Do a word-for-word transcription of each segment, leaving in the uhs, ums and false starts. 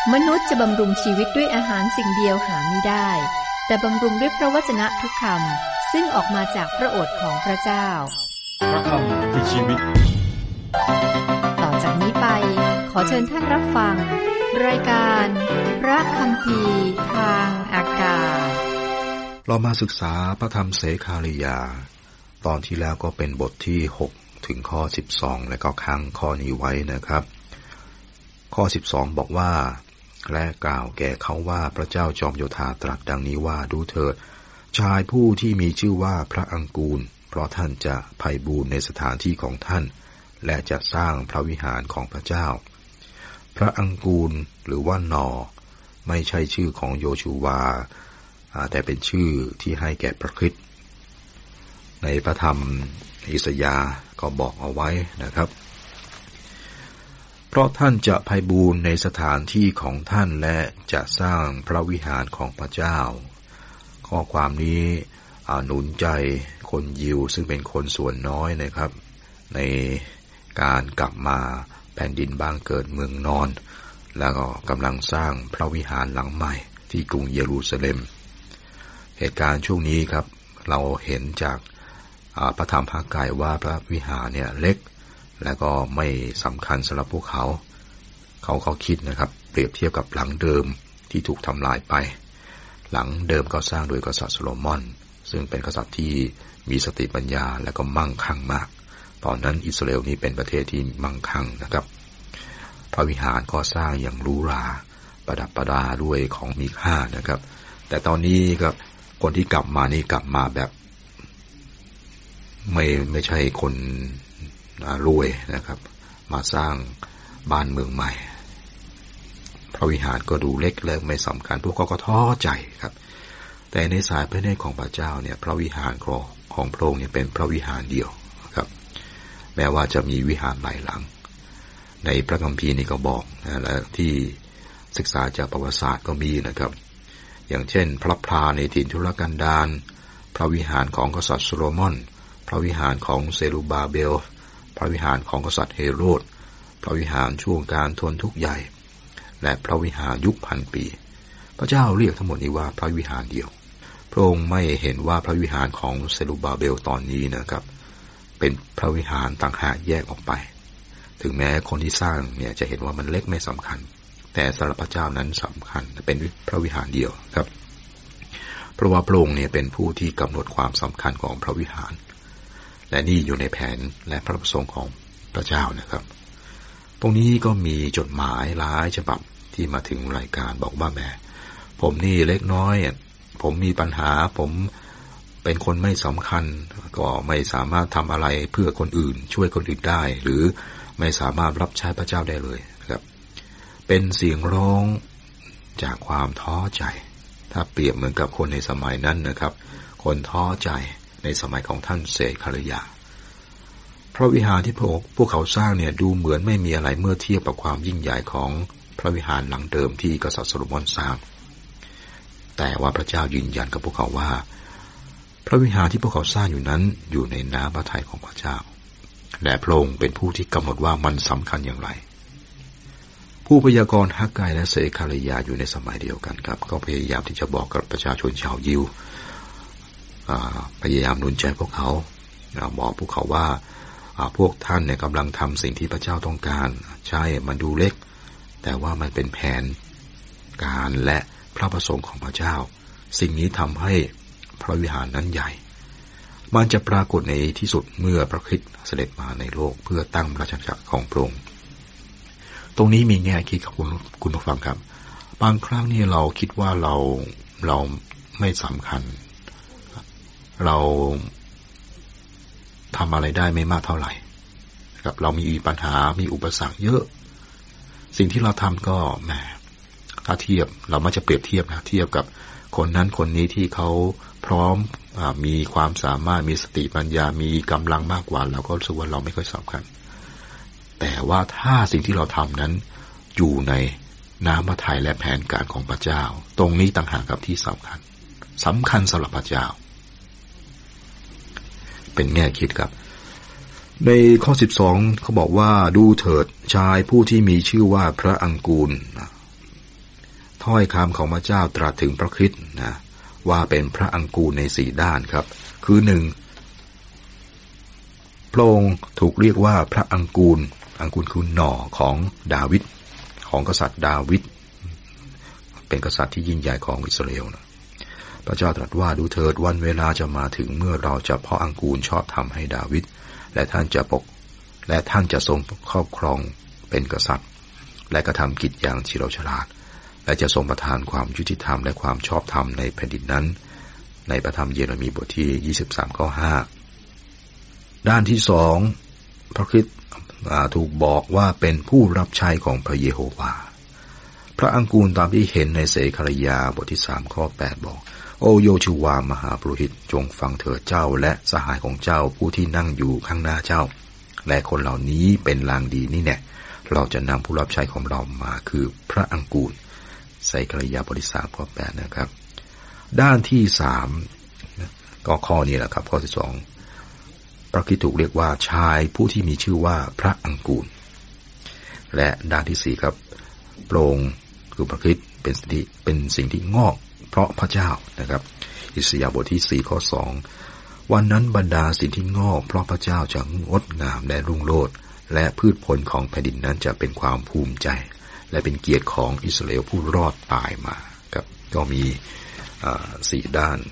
มนุษย์จะบำรุงชีวิตด้วยอาหารสิ่งเดียวหาไม่ได้แต่บำรุงด้วยพระวจนะทุกคำซึ่งออกมาจากพระโอษฐ์ของพระเจ้าพระคำคือชีวิตต่อจากนี้ไปขอเชิญท่านรับฟังรายการพระคัมภีร์ทางอากาศเรามาศึกษาพระธรรมเสคาริยาตอนที่แล้วก็เป็นบทที่หกถึงข้อสิบสองและก็ค้างข้อนี้ไว้นะครับข้อสิบสองบอกว่าและกล่าวแก่เขาว่าพระเจ้าจอมโยธาตรัสดังนี้ว่าดูเถิดชายผู้ที่มีชื่อว่าพระอังกูลเพราะท่านจะไพบูลย์ในสถานที่ของท่านและจะสร้างพระวิหารของพระเจ้าพระอังกูลหรือว่านอไม่ใช่ชื่อของโยชูวาแต่เป็นชื่อที่ให้แก่พระคริสต์ในพระธรรมอิสยาห์ก็บอกเอาไว้นะครับเพราะท่านจะไพบูลย์ในสถานที่ของท่านและจะสร้างพระวิหารของพระเจ้าข้อความนี้หนุนใจคนยิวซึ่งเป็นคนส่วนน้อยนะครับในการกลับมาแผ่นดินบ้านเกิดเมืองนอนแล้วก็กำลังสร้างพระวิหารหลังใหม่ที่กรุงเยรูซาเล็มเหตุการณ์ช่วงนี้ครับเราเห็นจากพระธรรมฮากายว่าพระวิหารเนี่ยเล็กและก็ไม่สำคัญสำหรับพวกเขาเขาเขาคิดนะครับเปรียบเทียบกับหลังเดิมที่ถูกทำลายไปหลังเดิมก็สร้างโดยกษัตริย์โซโลมอนซึ่งเป็นกษัตริย์ที่มีสติปัญญาและก็มั่งคั่งมากตอนนั้นอิสราเอลนี่เป็นประเทศที่มั่งคั่งนะครับพระวิหารก็สร้างอย่างหรูหราประดับประดาด้วยของมีค่านะครับแต่ตอนนี้ครับคนที่กลับมานี่กลับมาแบบไม่ไม่ใช่คนรวยนะครับมาสร้างบ้านเมืองใหม่พระวิหารก็ดูเล็กและไม่สำคัญพวกเขาก็ท้อใจครับแต่ในสายพระเนตรของพระเจ้าเนี่ยพระวิหารของของพระองค์เนี่ยเป็นพระวิหารเดียวครับแม้ว่าจะมีวิหารหลายหลังในพระคัมภีร์นี่ก็บอกนะและที่ศึกษาจากประวัติศาสตร์ก็มีนะครับอย่างเช่นพระพลาในถิ่นทุรกันดารพระวิหารของกษัตริย์โซโลมอนพระวิหารของเซรุบาเบลพระวิหารของกษัตริย์เฮโรดพระวิหารช่วงการทนทุกข์ใหญ่และพระวิหารยุคพันปีพระเจ้าเรียกทั้งหมดนี้ว่าพระวิหารเดียวพระองค์ไม่เห็นว่าพระวิหารของเซรุบาเบลตอนนี้นะครับเป็นพระวิหารต่างหากแยกออกไปถึงแม้คนที่สร้างเนี่ยจะเห็นว่ามันเล็กไม่สำคัญแต่สำหรับพระเจ้านั้นสำคัญเป็นพระวิหารเดียวครับเพราะว่าพระองค์เนี่ยเป็นผู้ที่กำหนดความสำคัญของพระวิหารและนี่อยู่ในแผนและพระประสงค์ของพระเจ้านะครับตรงนี้ก็มีจดหมายหลายฉบับที่มาถึงรายการบอกว่าแหมผมนี่เล็กน้อยผมมีปัญหาผมเป็นคนไม่สำคัญก็ไม่สามารถทำอะไรเพื่อคนอื่นช่วยคนอื่นได้หรือไม่สามารถรับใช้พระเจ้าได้เลยนะครับเป็นเสียงร้องจากความท้อใจถ้าเปรียบเหมือนกับคนในสมัยนั้นนะครับคนท้อใจในสมัยของท่านเสคาริยาพระวิหารที่พวกเขาสร้างเนี่ยดูเหมือนไม่มีอะไรเมื่อเทียบกับความยิ่งใหญ่ของพระวิหารหลังเดิมที่กษัตริย์โซโลมอนสร้างแต่ว่าพระเจ้ายืนยันกับพวกเขาว่าพระวิหารที่พวกเขาสร้างอยู่นั้นอยู่ในน้ำพระทัยของพระเจ้าและพระองค์เป็นผู้ที่กำหนดว่ามันสำคัญอย่างไรผู้พยากรณ์ฮากายและเสคาริยาอยู่ในสมัยเดียวกันครับก็พยายามที่จะบอกกับประชาชนชาวยิวพยายามหนุนใจพวกเขาบอกพวกเขาว่าพวกท่านเนี่ยกำลังทำสิ่งที่พระเจ้าต้องการใช่มันดูเล็กแต่ว่ามันเป็นแผนการและพระประสงค์ของพระเจ้าสิ่งนี้ทำให้พระวิหารนั้นใหญ่มันจะปรากฏในที่สุดเมื่อพระคริสต์เสด็จมาในโลกเพื่อตั้งราชอาณาจักรของพระองค์ตรงนี้มีแง่คิดครับคุณคุณผู้ฟังครับบางครั้งนี่เราคิดว่าเราเราไม่สำคัญเราทำอะไรได้ไม่มากเท่าไหร่ครับเรามีปัญหามีอุปสรรคเยอะสิ่งที่เราทำก็แหมถ้าเทียบเรามักจะเปรียบเทียบนะเทียบกับคนนั้นคนนี้ที่เขาพร้อมมีความสามารถมีสติปัญญามีกำลังมากกว่าเราก็รู้สึกว่าเราไม่ค่อยสำคัญแต่ว่าถ้าสิ่งที่เราทำนั้นอยู่ในน้ำพระทัยและแผนการของพระเจ้าตรงนี้ต่างหากครับที่สำคัญสำคัญสำหรับพระเจ้าเป็นแง่คิดครับในข้อสิบสองเขาบอกว่าดูเถิดชายผู้ที่มีชื่อว่าพระอังกูลถ้อยคำของพระเจ้าตรัสถึงพระคริสต์นะว่าเป็นพระอังกูรในสี่ด้านครับคือหนึ่งพระองค์ถูกเรียกว่าพระอังกูรอังกูรคือหน่อของดาวิดของกษัตริย์ดาวิดเป็นกษัตริย์ที่ยิ่งใหญ่ของอิสราเอลนะพระเจ้าตรัสว่าดูเถิดวันเวลาจะมาถึงเมื่อเราจะเพาะอังกูรชอบธรรมให้ดาวิดและท่านจะปกและท่านจะทรงครอบครองเป็นกษัตริย์และกระทำกิจอย่างเฉลียวฉลาดและจะทรงประทานความยุติธรรมและความชอบธรรมในแผ่นดินนั้นในพระธรรมเยเรมีบทที่ยี่สิบสามข้อห้าด้านที่สองพระคริสต์ถูกบอกว่าเป็นผู้รับใช้ของพระเยโฮวาห์พระอังกูรตามที่เห็นในเสคาริยาบทที่สามข้อแปดบอกโอโยชูวามหาปุโรหิตจงฟังเถิดเจ้าและสหายของเจ้าผู้ที่นั่งอยู่ข้างหน้าเจ้าและคนเหล่านี้เป็นลางดีนี่แน่เราจะนำผู้รับใช้ของเรามาคือพระอังกูรเสคาริยาบทที่สามข้อแปดนะครับด้านที่สามก็ข้อนี้แหละครับข้อที่สองพระคริสต์ถูกเรียกว่าชายผู้ที่มีชื่อว่าพระอังกูรและด้านที่สี่ครับพระองค์คือพระคริสต์เป็นสิ่งที่เป็นสิ่งที่งอกเพราะพระเจ้านะครับอิสยาห์บทที่สี่ข้อสองวันนั้นบรรดาสิ่งที่งอกเพราะพระเจ้าจะงดงามและรุ่งโรจน์และพืชผลของแผ่นดินนั้นจะเป็นความภูมิใจและเป็นเกียรติของอิสราเอลผู้รอดตายมาครับก็มีสี่ด้าน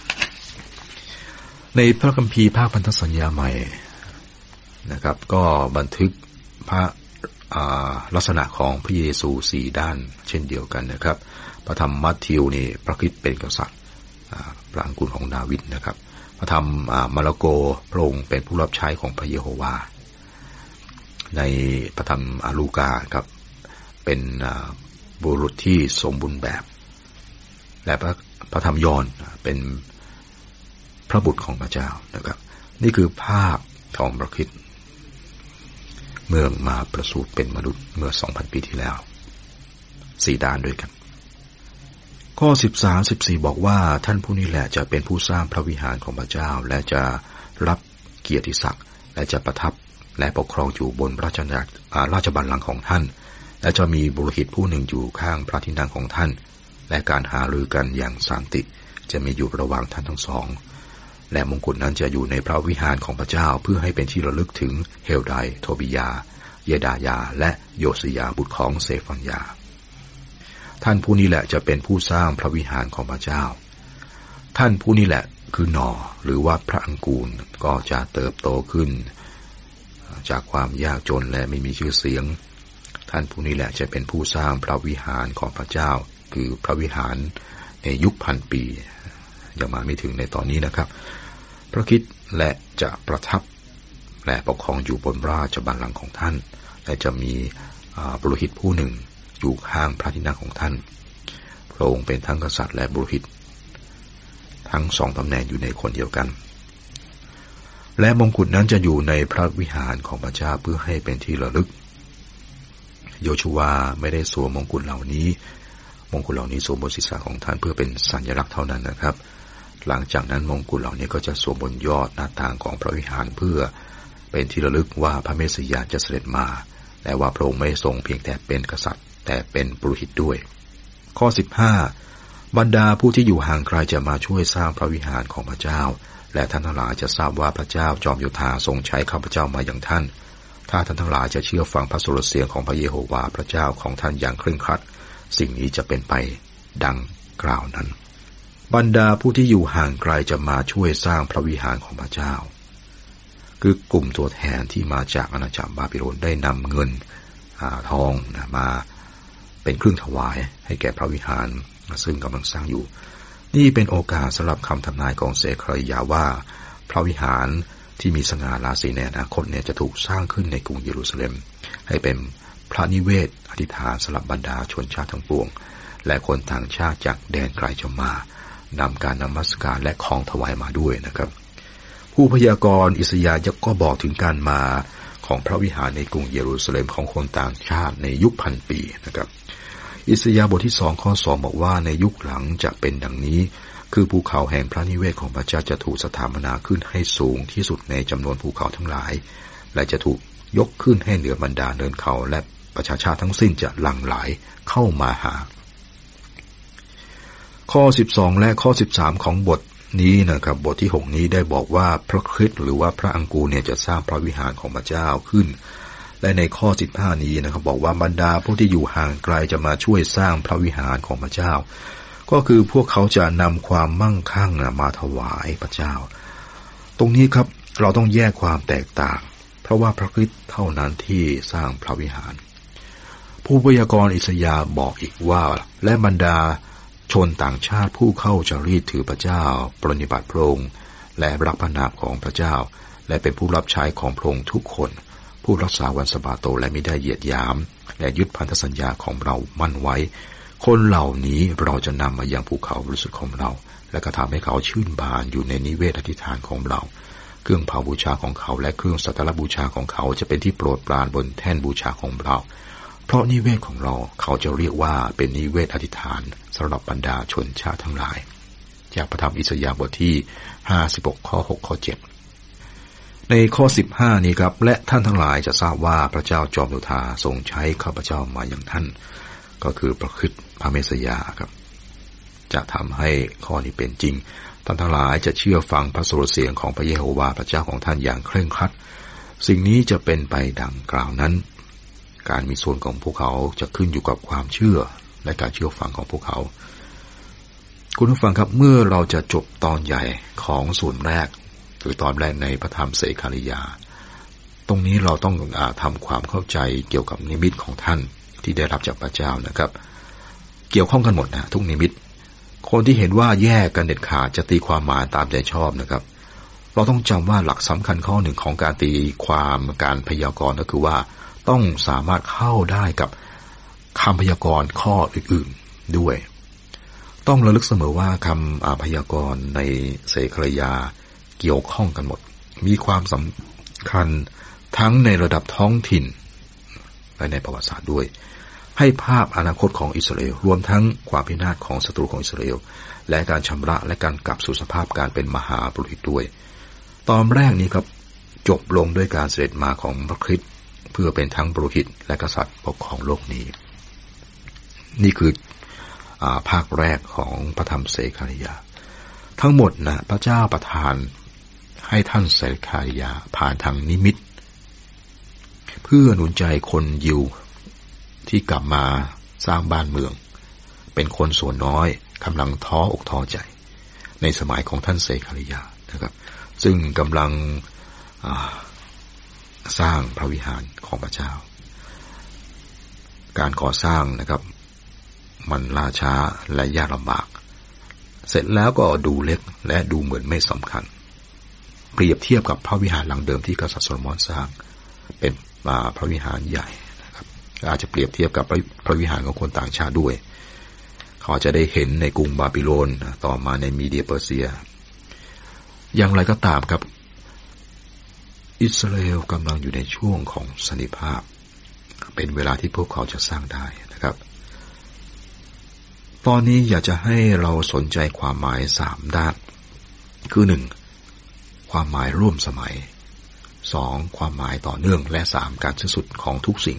ในพระคัมภีร์ภาคพันธสัญญาใหม่นะครับก็บันทึกพระลักษณะของพระเยซูสี่ด้านเช่นเดียวกันนะครับพระธรรมมัทธิวนี่พระคริสต์เป็นกษัตริย์พระอังกูรของดาวิดนะครับพระธรรมมาระโกพระองค์เป็นผู้รับใช้ของพระเยโฮวาห์ในพระธรรมลูกาครับเป็นบุรุษที่สมบูรณ์แบบและพระพระธรรมยอห์นเป็นพระบุตรของพระเจ้านะครับนี่คือภาพของพระคริสต์เมื่อมาประสูติเป็นมนุษย์เมื่อ สองพัน ปีที่แล้วสี่ด้านด้วยกันข้อสิบสาม สิบสี่บอกว่าท่านผู้นี้แหละจะเป็นผู้สร้างพระวิหารของพระเจ้าและจะรับเกียรติศักดิ์และจะประทับและปกครองอยู่บนราชราชบัลลังก์ของท่านและจะมีบุโรหิตผู้หนึ่งอยู่ข้างพระที่นั่งของท่านและการหารือกันอย่างสันติจะมีอยู่ระหว่างท่านทั้งสองและมงกุฎนั้นจะอยู่ในพระวิหารของพระเจ้าเพื่อให้เป็นที่ระลึกถึงเฮลไดโทบิยาเยดายาและโยสิยาบุตรของเซฟันยาท่านผู้นี้แหละจะเป็นผู้สร้างพระวิหารของพระเจ้าท่านผู้นี้แหละคือหน่อหรือว่าพระอังกูรก็จะเติบโตขึ้นจากความยากจนและไม่มีชื่อเสียงท่านผู้นี้แหละจะเป็นผู้สร้างพระวิหารของพระเจ้าคือพระวิหารในยุคพันปียังมาไม่ถึงในตอนนี้นะครับพระคริสต์และจะประทับและปกครองอยู่บนราชบัลลังก์ของท่านและจะมีบุโรหิตผู้หนึ่งอยู่ข้างพระที่นั่งของท่านพระองค์เป็นทั้งกษัตริย์และบุโรหิตทั้งสองตำแหน่งอยู่ในคนเดียวกันและมงกุฎนั้นจะอยู่ในพระวิหารของพระเจ้าเพื่อให้เป็นที่ระลึกโยชูวาไม่ได้สวมมงกุฎเหล่านี้มงกุฎเหล่านี้สวมบนศีรษะของท่านเพื่อเป็นสัญลักษณ์เท่านั้นนะครับหลังจากนั้นมงกุฎเหล่านี้ก็จะสวมบนยอดหน้าต่างของพระวิหารเพื่อเป็นที่ระลึกว่าพระเมสสิยาจะเสด็จมาและว่าพระองค์ไม่ทรงเพียงแต่เป็นกษัตริย์แต่เป็นปุโรหิตด้วยข้อสิบห้าบรรดาผู้ที่อยู่ห่างไกลจะมาช่วยสร้างพระวิหารของพระเจ้าและท่านทั้งหลายจะทราบว่าพระเจ้าจอมโยธาทรงใช้ข้าพเจ้ามาอย่างท่านถ้าท่านทั้งหลายจะเชื่อฟังพระสุรเสียงของพระเยโฮวาห์พระเจ้าของท่านอย่างเคร่งครัดสิ่งนี้จะเป็นไปดังกล่าวนั้นบรรดาผู้ที่อยู่ห่างไกลจะมาช่วยสร้างพระวิหารของพระเจ้าคือกลุ่มตัวแทนที่มาจากอาณาจักรบาบิโลนได้นำเงินทองนะมาเป็นเครื่องถวายให้แก่พระวิหารซึ่งกำลังสร้างอยู่นี่เป็นโอกาสสำหรับคำทำนายของเสคาริยาว่าพระวิหารที่มีสง่าราศีในอนาคตเนี่ยจะถูกสร้างขึ้นในกรุงเยรูซาเล็มให้เป็นพระนิเวศอธิษฐานสำหรับบรรดาชนชาติทั้งปวงและคนต่างชาติจากแดนไกลจะมานำการนมัสการและของถวายมาด้วยนะครับผู้พยากรณ์อิสยาห์ก็บอกถึงการมาของพระวิหารในกรุงเยรูซาเล็มของคนต่างชาติในยุคพันปีนะครับอิสยาห์บทที่สองข้อสองบอกว่าในยุคหลังจะเป็นดังนี้คือภูเขาแห่งพระนิเวศของพระเจ้าจะถูกสถาปนาขึ้นให้สูงที่สุดในจำนวนภูเขาทั้งหลายและจะถูกยกขึ้นให้เหนือบรรดาเนินเขาและประชาชาติทั้งสิ้นจะหลั่งไหลเข้ามาหาข้อสิบสองและข้อสิบสามของบทนี้นะครับบทที่หกนี้ได้บอกว่าพระคริสต์หรือว่าพระอังกูเนี่ยจะสร้างพระวิหารของพระเจ้าขึ้นและในข้อสิบห้านี้นะครับบอกว่าบรรดาผู้ที่อยู่ห่างไกลจะมาช่วยสร้างพระวิหารของพระเจ้าก็คือพวกเขาจะนำความมั่งคั่งมาถวายพระเจ้าตรงนี้ครับเราต้องแยกความแตกต่างเพราะว่าพระคริสต์เท่านั้นที่สร้างพระวิหารผู้พยากรณ์อิสยาห์บอกอีกว่าและบรรดาชนต่างชาติผู้เข้าจารีตถือพระเจ้าปรนนิบัติพระองค์และรักพระนามของพระเจ้าและเป็นผู้รับใช้ของพระองค์ทุกคนผู้รักษาวันสะบาโตและไม่ได้เหยียดหยามและยึดพันธสัญญาของเรามั่นไว้คนเหล่านี้เราจะนำมายังภูเขาบริสุทธิ์ของเราและก็ทำให้เขาชื่นบานอยู่ในนิเวศอธิษฐานของเราเครื่องเผาบูชาของเขาและเครื่องสักการะบูชาของเขาจะเป็นที่โปรดปรานบนแท่นบูชาของเราเพราะนิเวศของเราเขาจะเรียกว่าเป็นนิเวศอธิษฐานสำหรับบรรดาชนชาติทั้งหลายจากพระธรรมอิสยาห์บทที่ห้าสิบหกข้อหกข้อเจ็ดในข้อสิบห้านี้ครับและท่านทั้งหลายจะทราบว่าพระเจ้าจอมโยธาทรงใช้ข้าพเจ้ามาอย่างท่านก็คือพระคริสต์พระเมสสิยาครับจะทำให้ข้อนี้เป็นจริงท่านทั้งหลายจะเชื่อฟังพระสุรเสียงของพระเยโฮวาห์พระเจ้าของท่านอย่างเคร่งครัดสิ่งนี้จะเป็นไปดังกล่าวนั้นการมีส่วนของพวกเขาจะขึ้นอยู่กับความเชื่อและการเชื่อฟังของพวกเขาคุณผู้ฟังครับเมื่อเราจะจบตอนใหญ่ของส่วนแรกหรือตอนแรกในพระธรรมเสคาริยาตรงนี้เราต้องอาทำความเข้าใจเกี่ยวกับนิมิตของท่านที่ได้รับจากพระเจ้านะครับเกี่ยวข้องกันหมดนะทุกนิมิตคนที่เห็นว่าแยกกันเด็ดขาดจะตีความหมายตามใจชอบนะครับเราต้องจำว่าหลักสำคัญข้อหนึ่งของการตีความการพยากรณ์ก็คือว่าต้องสามารถเข้าได้กับคำพยากรณ์ข้ออื่นๆด้วยต้องระลึกเสมอว่าคำพยากรณ์ในเสคาริยาเกี่ยวข้องกันหมดมีความสำคัญทั้งในระดับท้องถิ่นและในประวัติศาสตร์ด้วยให้ภาพอนาคตของอิสราเอลรวมทั้งความพินาศของศัตรูของอิสราเอลและการชำระและการกลับสู่สภาพการเป็นมหาปุโรหิตด้วยตอนแรกนี้ครับจบลงด้วยการเสด็จมาของพระคริสต์เพื่อเป็นทั้งปุโรหิตและกษัตริย์ปกครองโลกนี้นี่คืออาภาคแรกของพระธรรมเสคาริยาทั้งหมดนะพระเจ้าประทานให้ท่านเสคาริยาผ่านทางนิมิตเพื่อหนุนใจคนยิวที่กลับมาสร้างบ้านเมืองเป็นคนส่วนน้อยกำลังท้ออกท้อใจในสมัยของท่านเสคาริยานะครับซึ่งกำลังสร้างพระวิหารของพระเจ้าการก่อสร้างนะครับมันล่าช้าและยากลำบากเสร็จแล้วก็ดูเล็กและดูเหมือนไม่สำคัญเปรียบเทียบกับพระวิหารหลังเดิมที่กษัตริย์โซโลมอนสร้างเป็นพระวิหารใหญ่นะครับอาจจะเปรียบเทียบกับพระวิหารของคนต่างชาติด้วยเขาจะได้เห็นในกรุงบาบิโลนต่อมาในมีเดียเปอร์เซียอย่างไรก็ตามครับอิสราเอลกำลังอยู่ในช่วงของสันติภาพเป็นเวลาที่พวกเขาจะสร้างได้นะครับตอนนี้อยากจะให้เราสนใจความหมายสามด้านคือหนึ่งความหมายร่วมสมัยสองความหมายต่อเนื่องและสามการสิ้นสุดของทุกสิ่ง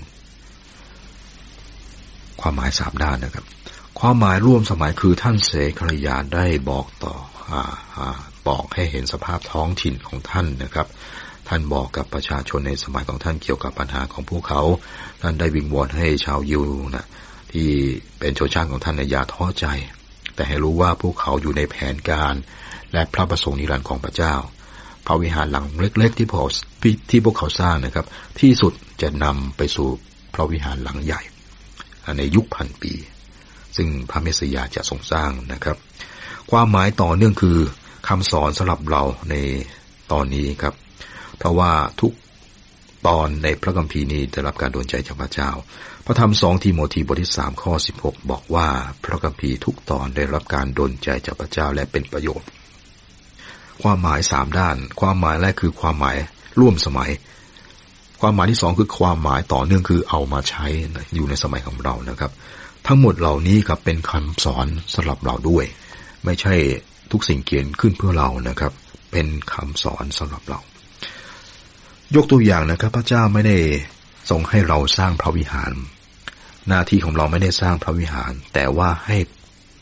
ความหมายสามด้านนะครับความหมายร่วมสมัยคือท่านเสคาริยาได้บอกต่ออ่าอ่าบอกให้เห็นสภาพท้องถิ่นของท่านนะครับท่านบอกกับประชาชนในสมัยของท่านเกี่ยวกับปัญหาของพวกเขาท่านได้วิงวอนให้ชาวยิวนะที่เป็นชนชาติของท่านอย่าท้อใจแต่ให้รู้ว่าพวกเขาอยู่ในแผนการและพระประสงค์นิรันดร์ของพระเจ้าพระวิหารหลังเล็กๆที่พวกที่พวกเขาสร้างนะครับที่สุดจะนำไปสู่พระวิหารหลังใหญ่ในยุคพันปีซึ่งพระเมสสิยาจะทรงสร้างนะครับความหมายต่อเนื่องคือคำสอนสำหรับเราในตอนนี้ครับเพราะว่าทุกตอนในพระคัมภีร์นี้ได้รับการดลใจจากพระเจ้าพระธรรมสองทิโมธีบทที่สามข้อสิบหกบอกว่าพระคัมภีร์ทุกตอนได้รับการดลใจจากพระเจ้าและเป็นประโยชน์ความหมายสามด้านความหมายแรกคือความหมายร่วมสมัยความหมายที่สองคือความหมายต่อเนื่องคือเอามาใช้อยู่ในสมัยของเรานะครับทั้งหมดเหล่านี้ครับเป็นคำสอนสำหรับเราด้วยไม่ใช่ทุกสิ่งเขียนขึ้นเพื่อเรานะครับเป็นคำสอนสำหรับเรายกตัวอย่างนะครับพระเจ้าไม่ได้ทรงให้เราสร้างพระวิหารหน้าที่ของเราไม่ได้สร้างพระวิหารแต่ว่าให้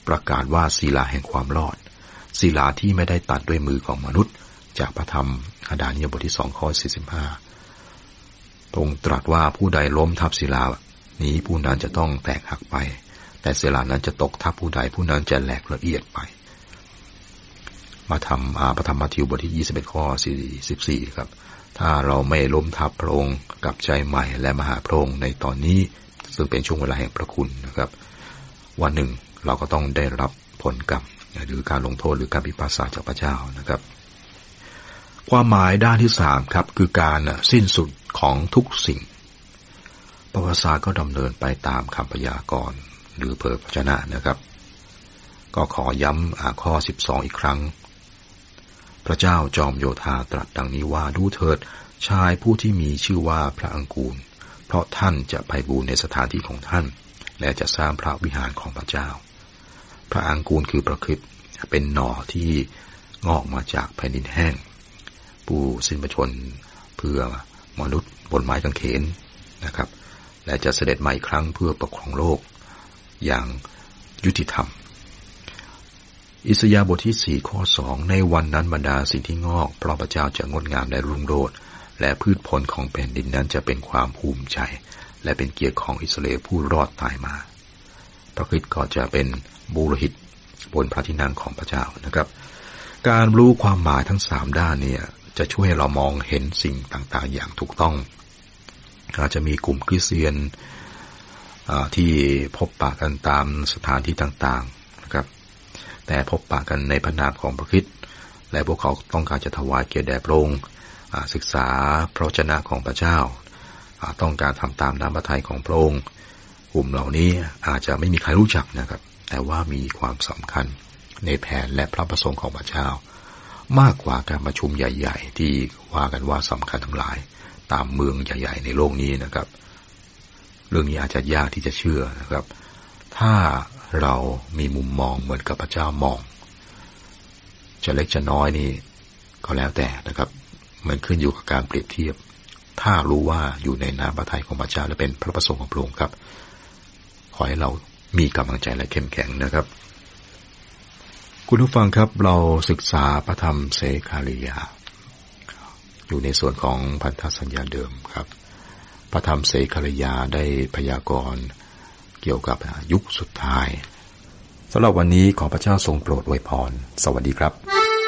ประกาศว่าศิลาแห่งความรอดศิลาที่ไม่ได้ตัดด้วยมือของมนุษย์จากพระธรรมอาดานียบทที่สองข้อสี่สิบห้าพระองค์ตรัสว่าผู้ใดล้มทับศิลานี้ผู้นั้นจะต้องแตกหักไปแต่ศิลานั้นจะตกทับผู้ใดผู้นั้นจะแหลกละเอียดไปมาทำอาพระธรรมมัทธิวบทที่ยี่สิบเอ็ดข้อสี่สิบสี่ครับถ้าเราไม่ล้มทับพระองค์กับใจใหม่และมาหาพระองค์ในตอนนี้ซึ่งเป็นช่วงเวลาแห่งพระคุณนะครับวันหนึ่งเราก็ต้องได้รับผลกรรมหรือการลงโทษหรือการพิพากษาจากพระเจ้านะครับความหมายด้านที่สามครับคือการสิ้นสุดของทุกสิ่งประวัติศาสตร์ก็ดำเนินไปตามคำพยากรณ์หรือเผยพระชนะนะครับก็ขอย้ำข้อสิบสองอีกครั้งพระเจ้าจอมโยธาตรัสดังนี้ว่าดูเถิดชายผู้ที่มีชื่อว่าพระอังกูรเพราะท่านจะไพบูลย์ในสถานที่ของท่านและจะสร้างพระวิหารของพระเจ้าพระอังกูรคือประคริสต์เป็นหน่อที่งอกมาจากแผ่นดินแห้งผู้สิ้นพระชนเพื่อมนุษย์บนไม้กางเขนนะครับและจะเสด็จมาอีกครั้งเพื่อปกครองโลกอย่างยุติธรรมอิสยาห์บทที่สี่ข้อสองในวันนั้นบรรดาสิ่งที่งอกเพราะพระเจ้าจะงดงามและรุ่งโรจน์และพืชผลของแผ่นดินนั้นจะเป็นความภูมิใจและเป็นเกียรติของอิสราเอลผู้รอดตายมาพระคริสต์ก็จะเป็นบุโรหิตบนพระที่นั่งของพระเจ้านะครับการรู้ความหมายทั้งสามด้านเนี่ยจะช่วยให้เรามองเห็นสิ่งต่างๆอย่างถูกต้องอาจจะมีกลุ่มคริสเตียนที่พบปะกันตามสถานที่ต่างๆนะครับแต่พบปะกันในพระนามของพระคริสต์และพวกเขาต้องการจะถวายเกียรติแด่พระองค์ศึกษาพระวจนะของพระเจ้าต้องการทำตามน้ำพระทัยของพระองค์กลุ่มเหล่านี้อาจจะไม่มีใครรู้จักนะครับแต่ว่ามีความสำคัญในแผนและพระประสงค์ของพระเจ้ามากกว่าการประชุมใหญ่ๆที่ว่ากันว่าสำคัญทั้งหลายตามเมืองใหญ่ๆในโลกนี้นะครับเรื่องนี้อาจจะยากที่จะเชื่อนะครับถ้าเรามีมุมมองเหมือนกับพระเจ้ามองจะเล็กจะน้อยนี่ก็แล้วแต่นะครับมันขึ้นอยู่กับการเปรียบเทียบถ้ารู้ว่าอยู่ในน้ำพระทัยของพระเจ้าและเป็นพระประสงค์ของพระองค์ครับขอให้เรามีกำลังใจและเข้มแข็งนะครับคุณผู้ฟังครับเราศึกษาพระธรรมเสคาริยาอยู่ในส่วนของพันธสัญญาเดิมครับพระธรรมเสคาริยาได้พยากรณ์เกี่ยวกับยุคสุดท้ายสำหรับวันนี้ขอพระเจ้าทรงโปรดอวยพรสวัสดีครับ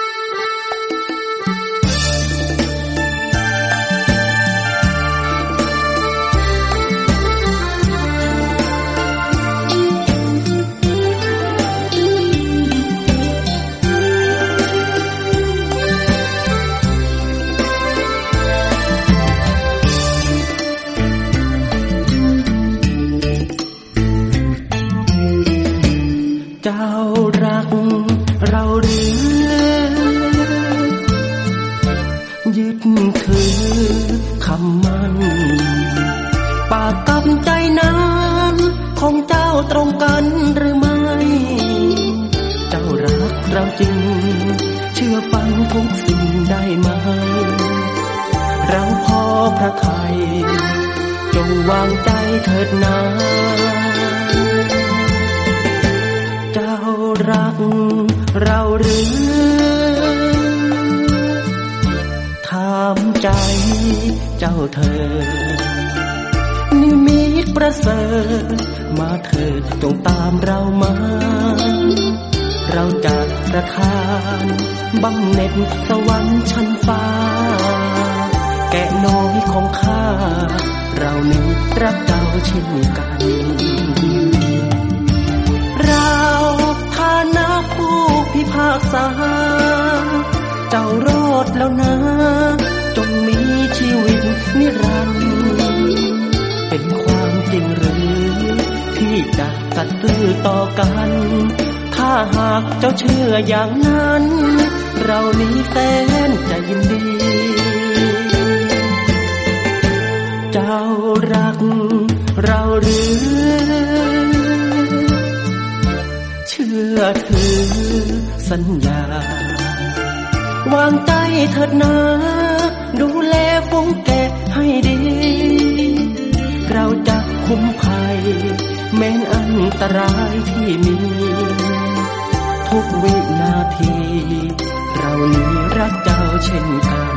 ตรงกันหรือไม่เจ้ารักเราจริงเชื่อฟังทุกสิ่งได้ไหมเราพอพระทัยจงวางใจเถิดนาเจ้ารักเราหรือถามใจเจ้าเธอนิมิตประเสริฐมาเถิดจงตามเรามาเราจะประทานบำเหน็จสวรรค์ชั้นฟ้าแกะน้อยของข้าเรานี้รักเจ้าเช่นกันเราฐานะผู้พิพากษาเจ้ารอดแล้วนะจงมีชีวิตนิรันดร์เป็นความจริงหรือที่จะสัตย์ซื่อต่อกันถ้าหากเจ้าเชื่ออย่างนั้นเรานี้แสนจะยินดีเจ้ารักเราหรือเชื่อถือสัญญาวางใจเถิดนะดูแลฝูงแกะให้ดีเราจะคุ้มภัยแม้นอันตรายที่มีทุกวินาทีเรานี้รักเจ้าเช่นกัน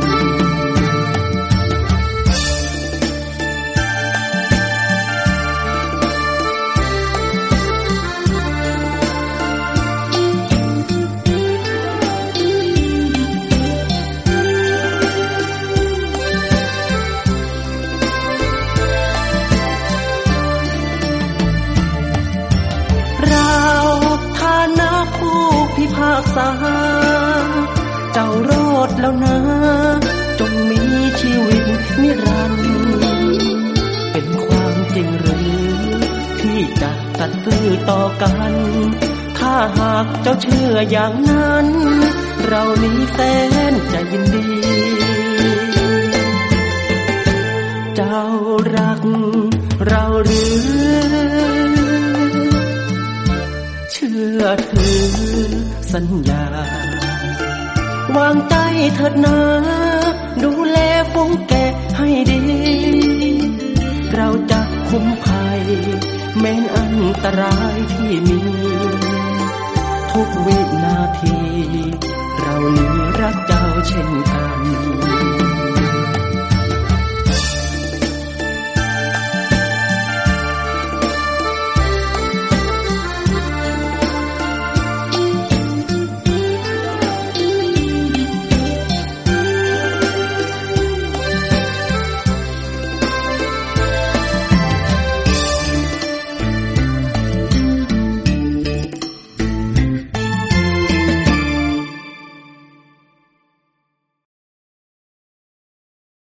พิพากษาเจ้ารอดแล้วนะจงมีชีวิตนิรันดร์เป็นความจริงหรือที่จะตัดซื่อต่อกันถ้าหากเจ้าเชื่ออย่างนั้นเรานี้แสนจะยินดีเจ้ารักเราหรือเชื่อถือสัญญาวางใจเถิดนะดูแลฝูงแกะให้ดีเราจะคุ้มภัยแม้นอันตรายที่มีทุกวินาทีเรานี้รักเจ้าเช่นกัน